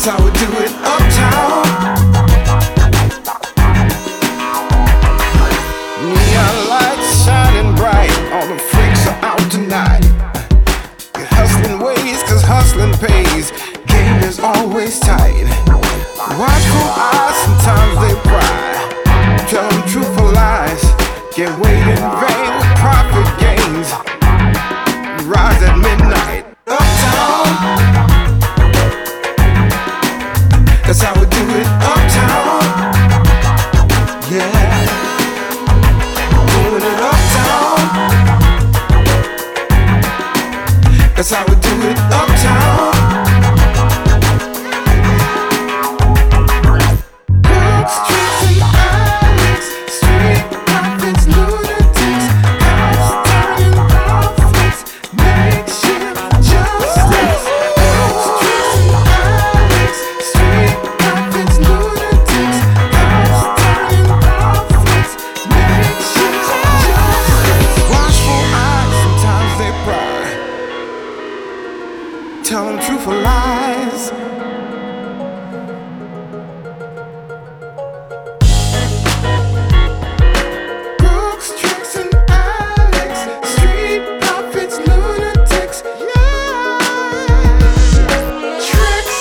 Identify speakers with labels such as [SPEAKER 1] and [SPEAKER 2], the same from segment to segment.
[SPEAKER 1] That's how we do it uptown. Neon lights shining bright, all the freaks are out tonight. Get hustling ways, cause hustling pays. Game is always tight. Watchful eyes, sometimes they pry. Tell them truthful lies. Get weighed in vain with profit gains. Rise at midnight, uptown. That's how we do it uptown. Yeah, doing it uptown. That's how we do it uptown. Crooks, tricks, and addicts, street prophets, lunatics, house turning prophets, makeshift justice. Crooks, tricks, and addicts, street prophets, lunatics, house turning prophets, makeshift justice. Watchful eyes, sometimes they pry. Tell them truthful lies. Crooks, tricks, and addicts, street prophets, lunatics, yeah. Tricks.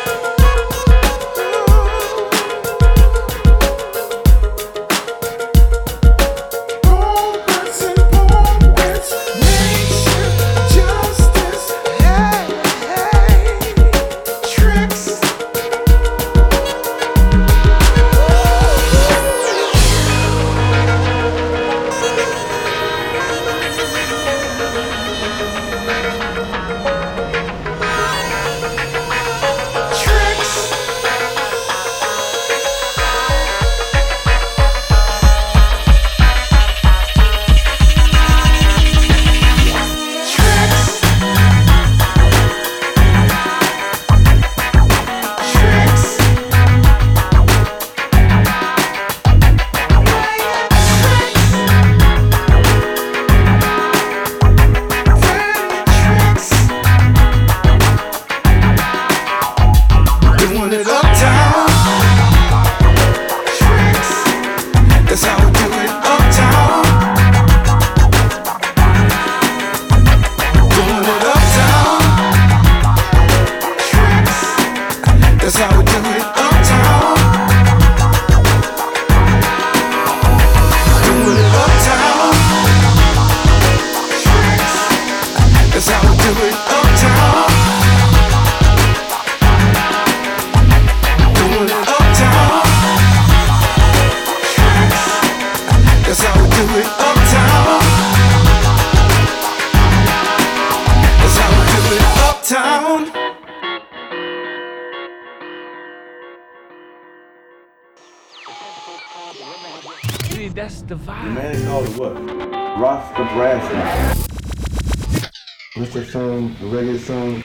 [SPEAKER 1] Pulpits and pulpits, makeshift justice, hey, hey. Tricks. Tricks. Tricks. Tricks. Doing it uptown. Tricks. That's how we do it uptown. Doing it uptown. Tricks. That's how we do it uptown. Doing it uptown. Tricks. That's how we do it uptown. Doing it uptown. Tricks. That's how we do it uptown. That's how we do it uptown.
[SPEAKER 2] See, that's the
[SPEAKER 3] The
[SPEAKER 2] vibe.
[SPEAKER 3] man is called what? Rasta Braston. What's that song? The reggae song?